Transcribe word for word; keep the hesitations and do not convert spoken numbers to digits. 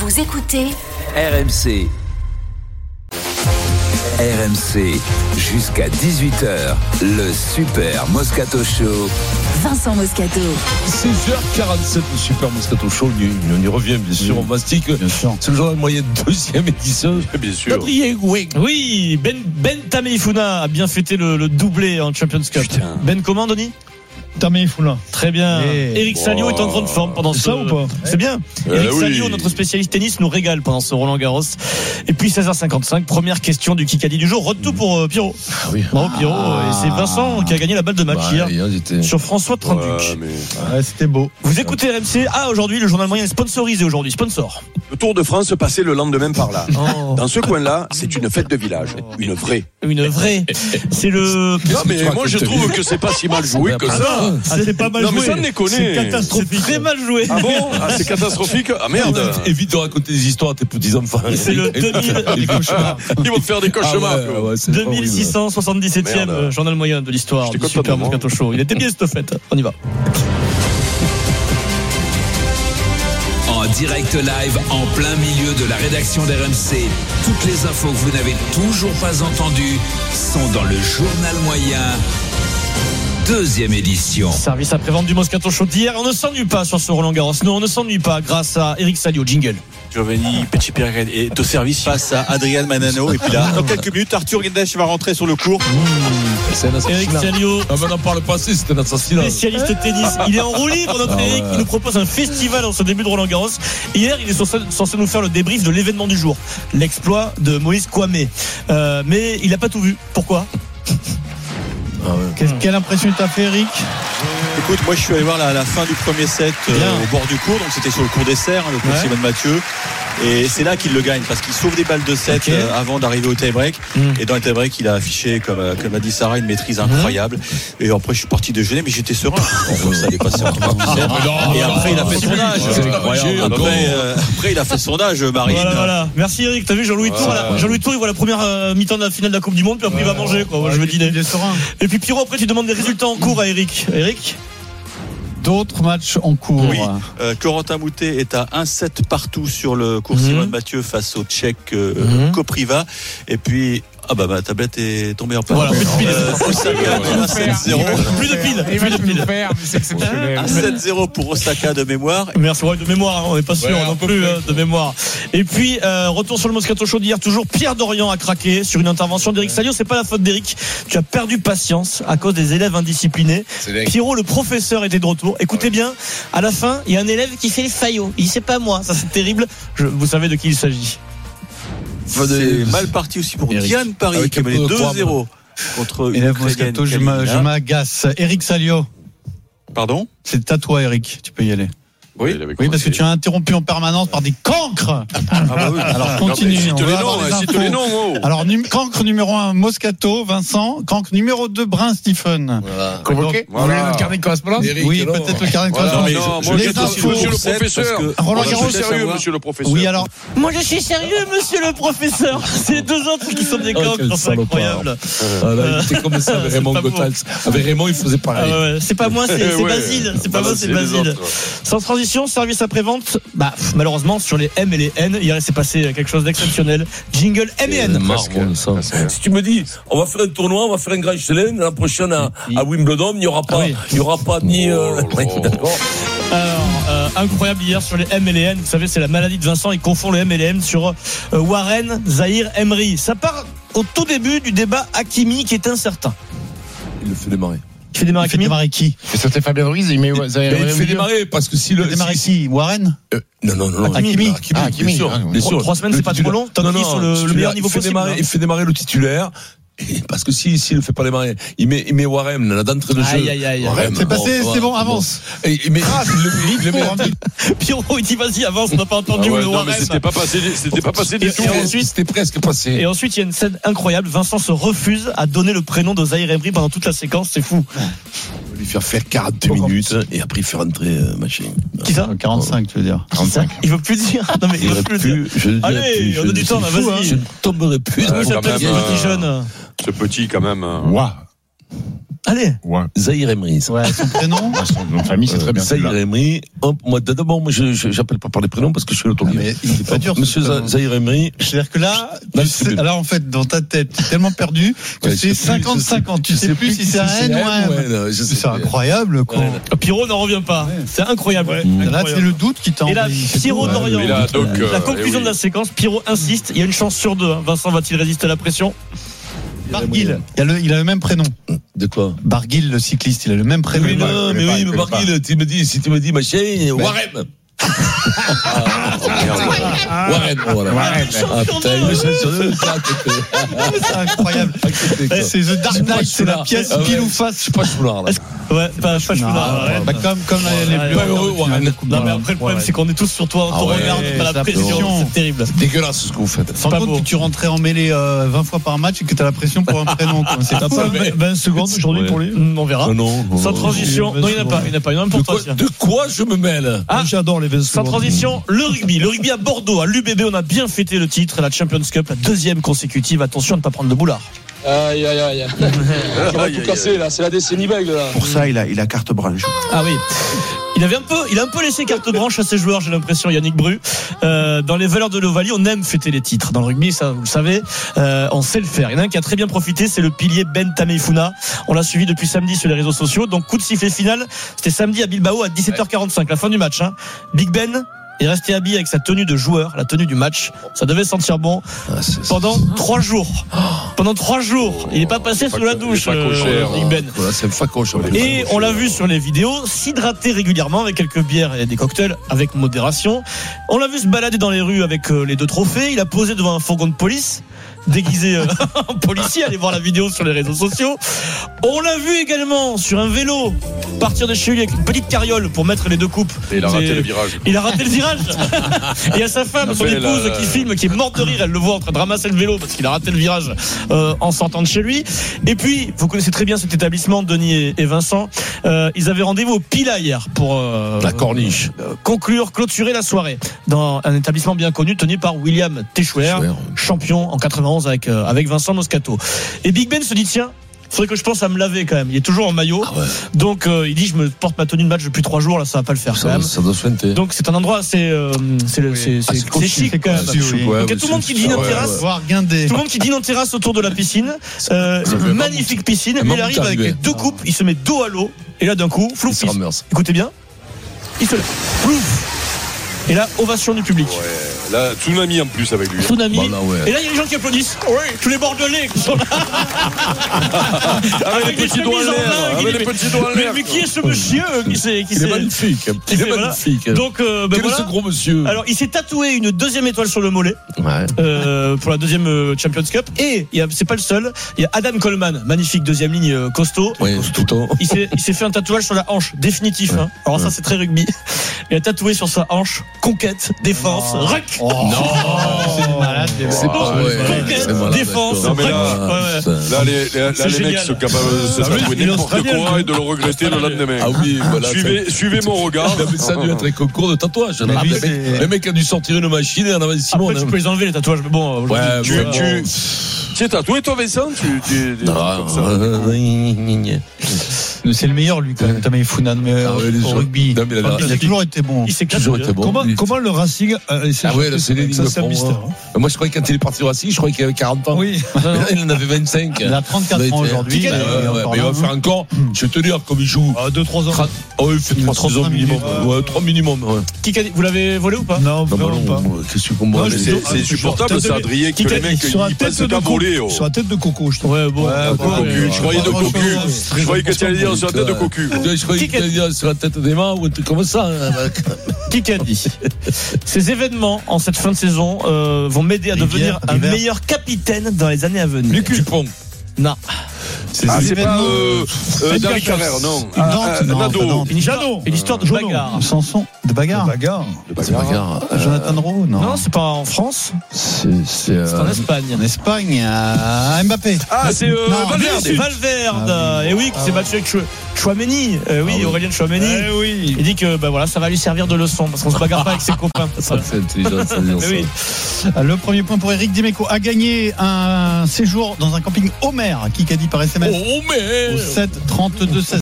Vous écoutez R M C. R M C, jusqu'à dix-huit heures, le Super Moscato Show. Vincent Moscato. seize heures quarante-sept, le Super Moscato Show. On y revient, bien sûr. Oui. On mastique. Bien sûr. C'est le journal moyen de deuxième édition. Bien sûr. Oui, Ben, Ben Tameifuna a bien fêté le, le doublé en Champions Cup. Putain. Ben, comment, Denis? Tameifuna. Très bien. Et... Eric Salio est en grande forme pendant ce. Ça ou pas? C'est bien. Euh, Eric oui. Salio, notre spécialiste tennis, nous régale pendant ce Roland Garros. Et puis seize heures cinquante-cinq, première question du Kikadi du jour. Retour pour euh, Pierrot. Ah oui. Bravo Pierrot. Ah. Et c'est Vincent qui a gagné la balle de match bah, hier, hier était... sur François Trinduc. Ouais, mais... ouais, c'était beau. Vous écoutez R M C. Ah, aujourd'hui, le journal moyen est sponsorisé aujourd'hui. Sponsor. Le Tour de France se passait le lendemain par là. Oh. Dans ce coin-là, c'est une fête de village. Une vraie. Une vraie. C'est le. Non, mais moi, je trouve que c'est pas si mal joué que ça. Ah, c'est pas mal Non, mais joué. ça, déconne. C'est catastrophique. C'est très mal joué. Ah bon? Ah, c'est catastrophique. Ah merde. Évite, évite de raconter des histoires à tes petits-enfants. C'est le deux mille Ils vont te faire des cauchemars. Ah ouais, ouais, c'est deux mille six cent soixante-dix-septième Merde. journal moyen de l'histoire J'étais du content Super de moi. Moscato Show. Il était bien cette fête. On y va. En direct live, en plein milieu de la rédaction d'R M C. Toutes les infos que vous n'avez toujours pas entendues sont dans le journal moyen. Deuxième édition. Service après-vente du Moscato Show d'hier. On ne s'ennuie pas sur ce Roland Garros. Non, on ne s'ennuie pas grâce à Eric Salio. Jingle. Giovanni Petit-Pierre est au service face à Adrian Manano. Et puis là, dans quelques minutes, Arthur Guedesh va rentrer sur le court. Mmh, c'est un Eric assassinat. Salio, Ah, mais n'en parle pas, c'est un assassinat. spécialiste tennis. Il est en roue libre, notre Ah ouais. Eric. Il nous propose un festival en ce début de Roland Garros. Hier, il est censé, censé nous faire le débrief de l'événement du jour. L'exploit de Moïse Kouamé. Euh, mais il n'a pas tout vu. Pourquoi? Ah ouais. Qu'est-ce, quelle impression t'as fait, Eric? Écoute, moi je suis allé voir la, la fin du premier set euh, Bien. au bord du court, donc c'était sur le court dessert, hein, le court Ouais. Simone Mathieu. Et c'est là qu'il le gagne parce qu'il sauve des balles de set Ok. euh, avant d'arriver au tie-break. Mm. Et dans le tie-break, il a affiché, comme, euh, comme a dit Sarah, une maîtrise incroyable. Et après, je suis parti déjeuner, mais j'étais serein. Bon, ça allait passer en Et après, il a fait son âge. C'est incroyable. Après, euh, après, il a fait son âge, Marine. Voilà, voilà. Merci Eric. T'as vu Jean-Louis Tour, la- Jean-Louis Tour, il voit la première euh, mi-temps de la finale de la Coupe du Monde, puis après il va manger, quoi. Moi, je veux dîner. Il est serein. Et puis Pierrot, après tu demandes des résultats en cours à Eric. Eric? D'autres matchs en cours. Oui, euh, Corentin Moutet est à un sept partout sur le cours Mhm. Simone Mathieu face au Tchèque euh, Mhm. Kopriva. Et puis, ah bah ma tablette est tombée en panne. Voilà, plus de piles. Euh, Osaka de un sept zéro. Plus de piles. Plus de piles. un sept zéro pour Osaka de mémoire. Merci, ouais, de mémoire, hein, on n'est pas sûr Ouais, non un peu plus, près, hein, de mémoire. Et puis, euh, retour sur le Moscato Show d'hier, toujours Pierre Dorian a craqué sur une intervention d'Eric Salio. C'est pas la faute d'Eric. Tu as perdu patience à cause des élèves indisciplinés. Pierrot, le professeur, était de retour. Écoutez bien, à la fin, il y a un élève qui fait les faillots. Il dit c'est pas moi, ça c'est terrible. Je, vous savez de qui il s'agit. C'est mal parti aussi pour Eric. Diane Paris Avec qui a un peu mené de deux poids, zéro contre une Élève Ukrainienne, Moscato, je m'a- je Kalina. m'agace. Eric Salio, Pardon? c'est à toi, Eric. Tu peux y aller. Oui. Oui, parce que tu as interrompu en permanence par des cancres. Ah bah oui. Alors continue. Cite on va les avoir noms, les cite infos. les noms, oh. Alors, num- cancre numéro un, Moscato, Vincent. Cancre numéro deux, Brun, Stephen. Voilà. Convoqué. Voilà. carnet de correspondance Eric, Oui, alors. peut-être le carnet de Voilà, correspondance. non, moi, Les je suis infos. monsieur le professeur. Parce que- Roland Je Garros, suis sérieux, savoir. monsieur le professeur. Oui, alors, Moi je suis sérieux, monsieur le professeur. C'est deux autres qui sont des Oh, coqs, quel c'est salopard. incroyable. Ah, là, il était comme ça avec C'est Raymond pas beau. Goethals. Avec Raymond, il faisait Ah pareil. ouais, ouais. C'est pas moi, c'est c'est Ouais. Basile. C'est pas Voilà, moi, c'est c'est les Basile. autres. Sans transition, service après-vente. Bah, pff, malheureusement, sur les M et les N, hier, il s'est passé quelque chose d'exceptionnel. Jingle M et N. Marre, moi, de ça. Si tu me dis, on va faire un tournoi, on va faire un grand chelem, la prochaine à, à Wimbledon, il n'y aura pas, Ah oui. il y aura pas ni, euh, Oh là là. d'accord. Alors, euh, incroyable hier sur les M et les N. Vous savez, c'est la maladie de Vincent. Il confond les M et les N sur euh, Warren Zahir Emery. Ça part au tout début du débat Hakimi qui est incertain. Il le fait démarrer. Il fait démarrer il fait Hakimi. démarrer qui? Et sauter Fabien Ruiz, il met Mais il fait démarrer parce que si Il le. fait démarrer si- qui? Warren? euh, Non, non, non. non. Hakimi. Hakimi, Ah, bien Hakimi, sûr. ah, oui. bien Trois- sûr. trois semaines, Le c'est pas trop titulaire- long. Tant Non, qu'il est non, sur le- le titulaire, meilleur niveau il fait possible, démarrer- hein. Il fait démarrer le titulaire. Et parce que si, s'il ne fait pas démarrer, il met, il met Warren, là, d'entrée de jeu. Aïe, aïe, aïe. Warren, C'est passé, bon, c'est bon, bon. avance. Et, mais il le, il le met. Pierrot, il dit vas-y, avance, on n'a pas entendu Ah ouais, le non, mais Warren. c'était pas passé, c'était pas passé Et- du tout. et ensuite- C'était presque passé. Et ensuite, il y a une scène incroyable. Vincent se refuse à donner le prénom de Zahir Emery pendant toute la séquence. C'est fou. On va lui faire faire quarante-deux minutes et après il fait rentrer euh, machin. Qui ça? quarante-cinq, tu veux dire. quarante-cinq. Il veut plus dire. Non, mais il Il veut aurait plus le dire. pu, je ne dirai Allez, plus, je on a ne- du temps, là, c'est fou, vas-y. hein. Je ne tomberai plus. Ouais, Comment il quand s'appelle même, ce euh, petit jeune? Ce petit, quand même. hein. Ouah. Ah, Allez. Ouais. Zahir Emery. Ouais, son prénom. Son nom de famille, c'est très bien. Zahir Emery. Moi, d'abord, moi, je, je, j'appelle pas par les prénoms parce que je suis l'automobile. Mais il est pas dur. Monsieur Zahir Emery. C'est-à-dire que là, tu sais, alors en fait, dans ta tête, tu es tellement perdu que ouais, c'est cinquante cinquante. Tu sais plus si c'est un N ou un M. Ouais, non, c'est incroyable, quoi. Ouais. Pierrot n'en revient pas. Ouais. C'est incroyable. Ouais. Mmh. Là, c'est le doute qui t'en. Et là, Pierrot d'Orient. Et là, donc, la euh, conclusion oui. de la séquence, Pierrot insiste. Il y a une chance sur deux. Hein. Vincent va-t-il résister à la pression? Barguil, il a, le, il a le même prénom. De quoi? Barguil, le cycliste, il a le même prénom. Oui, non, mais oui, mais Barguil, tu me dis, si tu me dis, machin, Warren. Warren, voilà. Warren. Ah, putain, il me cherche sur le chat. C'est incroyable. C'est The Dark Knight, c'est la pièce pile ou face. Je suis pas choulard, là. Ouais, pas choulard. Bah, comme, comme les Bleus. Warren. Non, mais après, le problème, c'est qu'on est tous sur toi. On te regarde, t'as la pression. C'est terrible. C'est dégueulasse ce que vous faites. Sans compte que tu rentrais en mêlée vingt fois par match et que t'as la pression pour un prénom. C'est pas vingt secondes aujourd'hui pour lui. On verra. Sans transition. Non, il n'y en a pas. Il n'y en a pas. Il y en a pour toi. De quoi je me mêle? Ah, j'adore les vingt secondes. Sans transition, le rugby. Le rugby à Bordeaux, à l'U B B, on a bien fêté le titre, la Champions Cup, la deuxième consécutive. Attention à ne pas prendre de boulard. Aïe, aïe, aïe. Il va tout casser, là. C'est la décennie bègle, là. Pour ça, il a, il a carte blanche. Ah oui. Il avait un peu, il a un peu laissé carte blanche à ses joueurs, j'ai l'impression, Yannick Bru. Euh, dans les valeurs de l'Ovalie, on aime fêter les titres. Dans le rugby, ça, vous le savez, euh, on sait le faire. Il y en a un qui a très bien profité, c'est le pilier Ben Tameifuna. On l'a suivi depuis samedi sur les réseaux sociaux. Donc, coup de sifflet final, c'était samedi à Bilbao à dix-sept heures quarante-cinq, la fin du match, hein. Big Ben est resté habillé avec sa tenue de joueur, la tenue du match. Ça devait sentir bon ah, c'est, pendant c'est... trois jours. Pendant trois jours, il n'est pas passé sous la douche, euh, Big Ben. Voilà, c'est facoche. Et on l'a vu sur les vidéos, s'hydrater régulièrement avec quelques bières et des cocktails avec modération. On l'a vu se balader dans les rues avec les deux trophées. Il a posé devant un fourgon de police, déguisé euh, en policier. Allez voir la vidéo sur les réseaux sociaux. On l'a vu également sur un vélo partir de chez lui avec une petite carriole pour mettre les deux coupes. Et il a raté le virage. Il a raté le virage. Il y a sa femme, son épouse la... qui filme, qui est morte de rire. Elle le voit en train de ramasser le vélo parce qu'il a raté le virage euh, en sortant de chez lui. Et puis, vous connaissez très bien cet établissement, Denis et, et Vincent. Euh, ils avaient rendez-vous au Pila hier pour euh, la corniche, euh, conclure, clôturer la soirée dans un établissement bien connu tenu par William Techouer, champion en quatre-vingt-onze avec euh, avec Vincent Moscato. Et Big Ben se dit tiens, faudrait que je pense à me laver quand même. Il est toujours en maillot. Ah ouais. Donc euh, il dit je me porte ma tenue de match depuis trois jours, là ça va pas le faire ça, quand même. Ça doit se fenter. Donc c'est un endroit assez euh, c'est oui. c'est c'est, ah, c'est chic quand même. Ah, oui. Donc il y a tout le monde qui dîne en terrasse, voir guinder. Tout le monde qui dîne en terrasse autour de la piscine. Euh, magnifique piscine. Il arrive avec les deux coupes, il se met dos à l'eau et là d'un coup, flouf. Écoutez bien. Il se lève. Flouf. Et là, ovation du public. Ouais, là, tsunami en plus avec lui. Tsunami. Bah là, ouais. Et là, il y a des gens qui applaudissent. Oui, tous les Bordelais qui sont là. avec, avec les petits doigts en l'air. Avec les petits doigts en l'air. Mais qui est ce monsieur qui s'est, qui il est magnifique. Il est magnifique. Donc, euh, ben quel voilà. est ce gros monsieur? Alors, il s'est tatoué une deuxième étoile sur le mollet. Ouais. Euh, pour la deuxième Champions Cup. Et il y a, c'est pas le seul. Il y a Adam Coleman, magnifique deuxième ligne euh, costaud. Oui, costaud. Il s'est, il s'est fait un tatouage sur la hanche, définitif. Ouais. Hein. Alors ouais. Ça, c'est très rugby. Il a tatoué sur sa hanche conquête, défense, oh. Ruck. Oh. Non, c'est malade. C'est pas vrai. Conquête, malade, défense, non, mais là, ouais, ouais. là, les, les, là, les mecs sont capables de se tatouer n'importe quoi et de le regretter le lendemain. Ah oui, voilà. Suivez, suivez mon regard. Mais ça a dû être un concours de tatouage. Ah, le, mec, le mec a dû sortir une machine et en avait Simon. Après, tu peux les enlever les tatouages, mais bon. Ouais, tu, ouais, tu, bon. Tu es tatoué toi Vincent tu, tu, tu, non, c'est le meilleur lui quand même Tameifuna mais ah ouais, au rugby non, mais il, a, il a toujours été bon il s'est toujours été bon comment, comment le Racing euh, ah ouais là, c'est les ça c'est un mystère hein. Moi je croyais que quand il est parti au Racing je croyais qu'il avait quarante ans oui mais là il en avait vingt-cinq il a trente-quatre ans aujourd'hui mais il va faire encore je vais te dire comme il joue deux trois ans oh il fait trois saisons minimum ouais trois minimum vous l'avez volé ou pas non pas qu'est-ce que moi c'est insupportable c'est Adrien que les mecs ils passent à voler sur la tête de Coco je trouve ouais bon je croyais de Cocu je croyais que tu allais dire sur la tête de Cocu je croyais que tu allais dire sur la tête d'Emma ou un truc comme ça qui a dit ces événements en cette fin de saison euh, vont m'aider à devenir un meilleur capitaine dans les années à venir. Luc Dupont. Non. C'est, ah, c'est pas euh, euh, David Carrère, non. Ah, ah, non, Nado. non. Une histoire, une histoire de bagarre. Samson, de bagarre. De bagarre. De bagarre. Euh, Jonathan Rowe, non. Non, c'est pas en France. C'est, c'est, euh... c'est en Espagne. En Espagne, à Mbappé. Ah, c'est euh, non, Valverde. Valverde. Ah, oui. Et oui, qui s'est battu avec Chouameni. Euh, oui, ah, oui, Aurélien Chouameni. Eh oui. Il dit que bah voilà, ça va lui servir de leçon parce qu'on se bagarre pas avec ses copains. Ça, c'est intelligent, ça dire ça. Oui. Le premier point pour Eric Dimeco a gagné un séjour dans un camping Homer. Qui a dit par S M S S M S Oh, mais. au sept trente-deux seize.